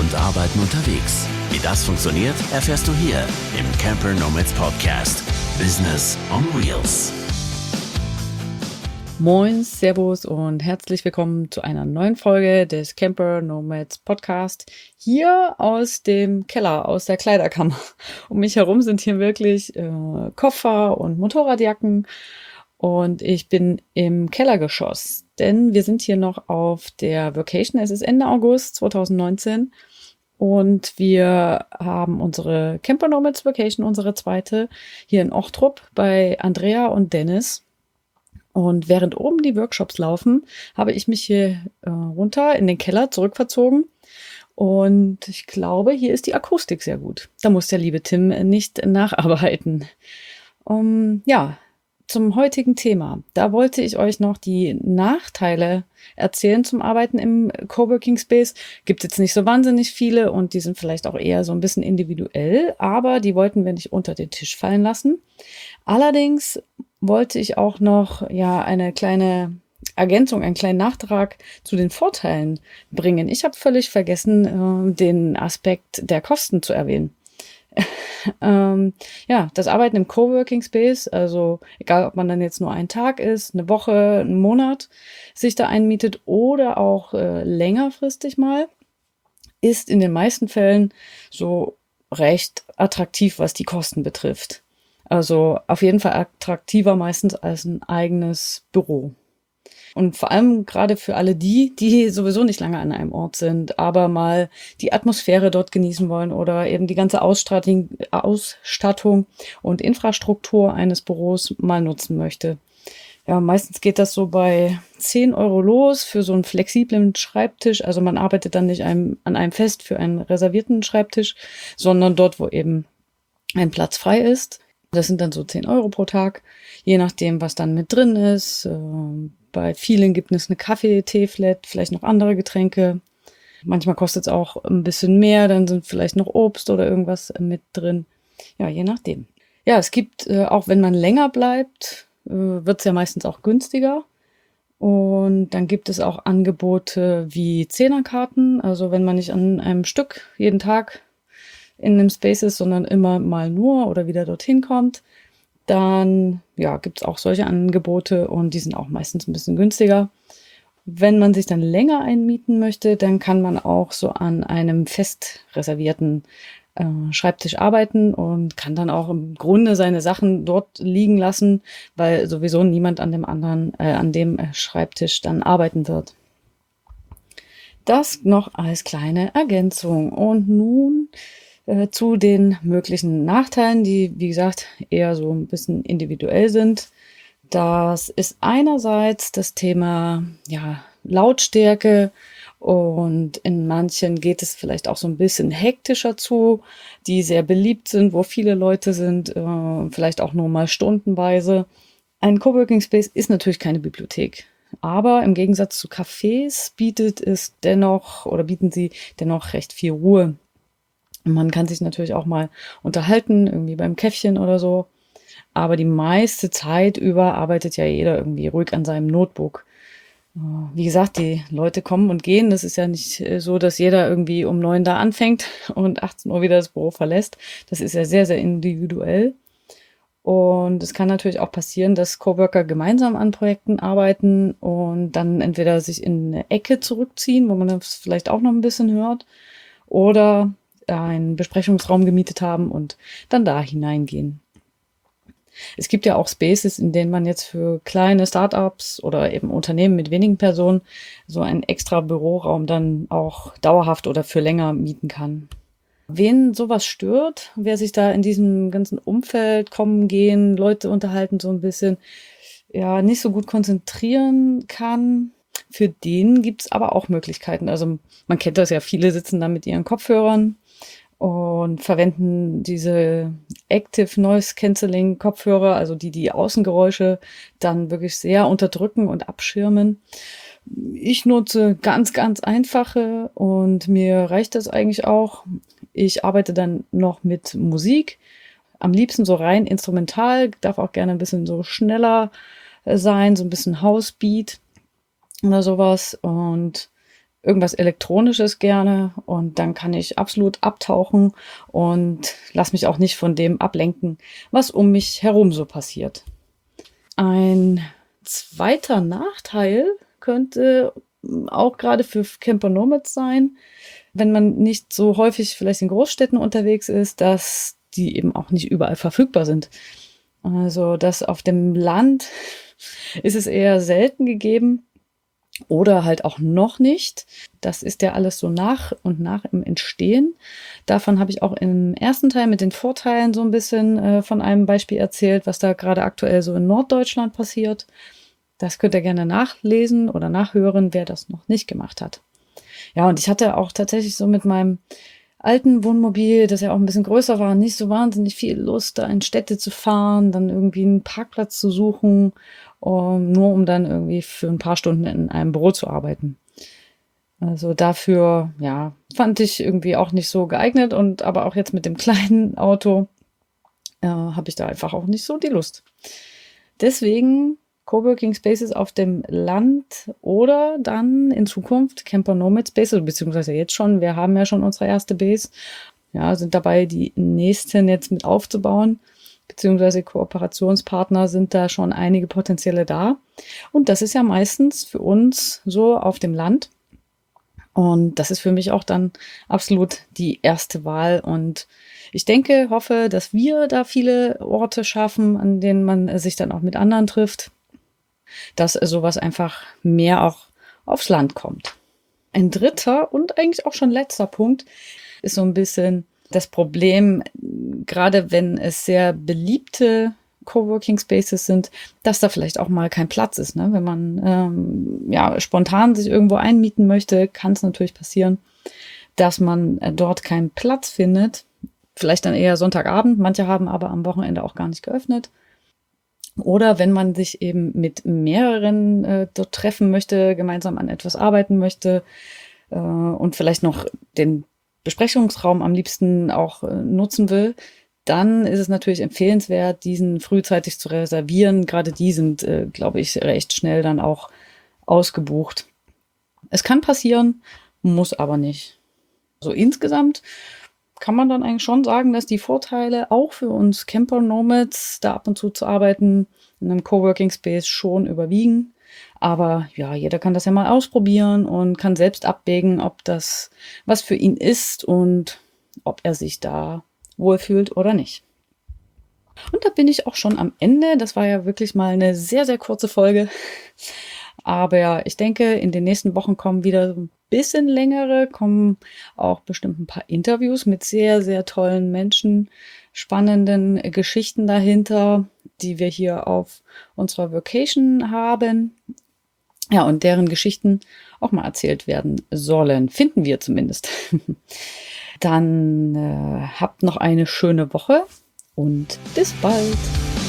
und Arbeiten unterwegs. Wie das funktioniert, erfährst du hier im Camper Nomads Podcast. Business on Wheels. Moin, Servus und herzlich willkommen zu einer neuen Folge des Camper Nomads Podcast. Hier aus dem Keller, aus der Kleiderkammer. Um mich herum sind hier wirklich Koffer und Motorradjacken. Und ich bin im Kellergeschoss, denn wir sind hier noch auf der Vacation. Es ist Ende August 2019 und wir haben unsere Camper Nomads Vacation, unsere zweite, hier in Ochtrup bei Andrea und Dennis. Und während oben die Workshops laufen, habe ich mich hier runter in den Keller zurückverzogen. Und ich glaube, hier ist die Akustik sehr gut. Da muss der liebe Tim nicht nacharbeiten. Zum heutigen Thema. Da wollte ich euch noch die Nachteile erzählen zum Arbeiten im Coworking Space. Gibt jetzt nicht so wahnsinnig viele und die sind vielleicht auch eher so ein bisschen individuell, aber die wollten wir nicht unter den Tisch fallen lassen. Allerdings wollte ich auch noch eine kleine Ergänzung, einen kleinen Nachtrag zu den Vorteilen bringen. Ich habe völlig vergessen, den Aspekt der Kosten zu erwähnen. Das Arbeiten im Coworking Space, also egal, ob man dann jetzt nur einen Tag ist, eine Woche, einen Monat sich da einmietet oder auch längerfristig mal, ist in den meisten Fällen so recht attraktiv, was die Kosten betrifft. Also auf jeden Fall attraktiver meistens als ein eigenes Büro. Und vor allem gerade für alle die sowieso nicht lange an einem Ort sind, aber mal die Atmosphäre dort genießen wollen oder eben die ganze Ausstattung und Infrastruktur eines Büros mal nutzen möchte. Ja, meistens geht das so bei 10 Euro los für so einen flexiblen Schreibtisch. Also man arbeitet dann nicht an einem fest für einen reservierten Schreibtisch, sondern dort, wo eben ein Platz frei ist. Das sind dann so 10 Euro pro Tag, je nachdem, was dann mit drin ist. Bei vielen gibt es eine Kaffee-Tee-Flat, vielleicht noch andere Getränke. Manchmal kostet es auch ein bisschen mehr, dann sind vielleicht noch Obst oder irgendwas mit drin. Ja, je nachdem. Ja, es gibt, auch wenn man länger bleibt, wird es ja meistens auch günstiger. Und dann gibt es auch Angebote wie Zehnerkarten. Also wenn man nicht an einem Stück jeden Tag in einem Space ist, sondern immer mal nur oder wieder dorthin kommt, dann gibt es auch solche Angebote und die sind auch meistens ein bisschen günstiger. Wenn man sich dann länger einmieten möchte, dann kann man auch so an einem fest reservierten Schreibtisch arbeiten und kann dann auch im Grunde seine Sachen dort liegen lassen, weil sowieso niemand an dem Schreibtisch dann arbeiten wird. Das noch als kleine Ergänzung. Und nun zu den möglichen Nachteilen, die, wie gesagt, eher so ein bisschen individuell sind. Das ist einerseits das Thema Lautstärke und in manchen geht es vielleicht auch so ein bisschen hektischer zu, die sehr beliebt sind, wo viele Leute sind, vielleicht auch nur mal stundenweise. Ein Coworking Space ist natürlich keine Bibliothek. Aber im Gegensatz zu Cafés bieten sie dennoch recht viel Ruhe. Man kann sich natürlich auch mal unterhalten, irgendwie beim Käffchen oder so. Aber die meiste Zeit über arbeitet ja jeder irgendwie ruhig an seinem Notebook. Wie gesagt, die Leute kommen und gehen. Das ist ja nicht so, dass jeder irgendwie um 9 da anfängt und 18 Uhr wieder das Büro verlässt. Das ist ja sehr, sehr individuell. Und es kann natürlich auch passieren, dass Coworker gemeinsam an Projekten arbeiten und dann entweder sich in eine Ecke zurückziehen, wo man das vielleicht auch noch ein bisschen hört, oder einen Besprechungsraum gemietet haben und dann da hineingehen. Es gibt ja auch Spaces, in denen man jetzt für kleine Startups oder eben Unternehmen mit wenigen Personen so einen extra Büroraum dann auch dauerhaft oder für länger mieten kann. Wen sowas stört, wer sich da in diesem ganzen Umfeld kommen, gehen, Leute unterhalten so ein bisschen, nicht so gut konzentrieren kann, für den gibt's aber auch Möglichkeiten. Also man kennt das ja, viele sitzen da mit ihren Kopfhörern und verwenden diese Active Noise Cancelling Kopfhörer, also die Außengeräusche dann wirklich sehr unterdrücken und abschirmen. Ich nutze ganz, ganz einfache und mir reicht das eigentlich auch. Ich arbeite dann noch mit Musik, am liebsten so rein instrumental, darf auch gerne ein bisschen so schneller sein, so ein bisschen Housebeat oder sowas. Und irgendwas Elektronisches gerne und dann kann ich absolut abtauchen und lass mich auch nicht von dem ablenken, was um mich herum so passiert. Ein zweiter Nachteil könnte auch gerade für Camper Nomads sein, wenn man nicht so häufig vielleicht in Großstädten unterwegs ist, dass die eben auch nicht überall verfügbar sind. Also das auf dem Land ist es eher selten gegeben oder halt auch noch nicht. Das ist ja alles so nach und nach im Entstehen. Davon habe ich auch im ersten Teil mit den Vorteilen so ein bisschen von einem Beispiel erzählt, was da gerade aktuell so in Norddeutschland passiert. Das könnt ihr gerne nachlesen oder nachhören, wer das noch nicht gemacht hat. Ja, und ich hatte auch tatsächlich so mit meinem alten Wohnmobil, das ja auch ein bisschen größer war, nicht so wahnsinnig viel Lust, da in Städte zu fahren, dann irgendwie einen Parkplatz zu suchen, nur um dann irgendwie für ein paar Stunden in einem Büro zu arbeiten. Also dafür, ja, fand ich irgendwie auch nicht so geeignet und aber auch jetzt mit dem kleinen Auto habe ich da einfach auch nicht so die Lust. Deswegen Coworking Spaces auf dem Land oder dann in Zukunft Camper Nomad Spaces, beziehungsweise jetzt schon, wir haben ja schon unsere erste Base, ja, sind dabei, die nächsten jetzt mit aufzubauen, beziehungsweise Kooperationspartner sind da schon einige potenzielle da. Und das ist ja meistens für uns so auf dem Land. Und das ist für mich auch dann absolut die erste Wahl. Und ich denke, hoffe, dass wir da viele Orte schaffen, an denen man sich dann auch mit anderen trifft, dass sowas einfach mehr auch aufs Land kommt. Ein dritter und eigentlich auch schon letzter Punkt ist so ein bisschen das Problem, gerade wenn es sehr beliebte Coworking Spaces sind, dass da vielleicht auch mal kein Platz ist. Ne? Wenn man spontan sich irgendwo einmieten möchte, kann es natürlich passieren, dass man dort keinen Platz findet. Vielleicht dann eher Sonntagabend. Manche haben aber am Wochenende auch gar nicht geöffnet. Oder wenn man sich eben mit mehreren dort treffen möchte, gemeinsam an etwas arbeiten möchte und vielleicht noch den Besprechungsraum am liebsten auch nutzen will, dann ist es natürlich empfehlenswert, diesen frühzeitig zu reservieren. Gerade die sind, glaube ich, recht schnell dann auch ausgebucht. Es kann passieren, muss aber nicht. So insgesamt kann man dann eigentlich schon sagen, dass die Vorteile auch für uns Camper-Nomads, da ab und zu arbeiten, in einem Coworking Space schon überwiegen. Aber ja, jeder kann das ja mal ausprobieren und kann selbst abwägen, ob das was für ihn ist und ob er sich da wohlfühlt oder nicht. Und da bin ich auch schon am Ende. Das war ja wirklich mal eine sehr, sehr kurze Folge. Aber ich denke, in den nächsten Wochen kommen wieder so ein bisschen längere, kommen auch bestimmt ein paar Interviews mit sehr, sehr tollen Menschen, spannenden Geschichten dahinter, die wir hier auf unserer Vacation haben. Ja, und deren Geschichten auch mal erzählt werden sollen. Finden wir zumindest. Dann habt noch eine schöne Woche und bis bald.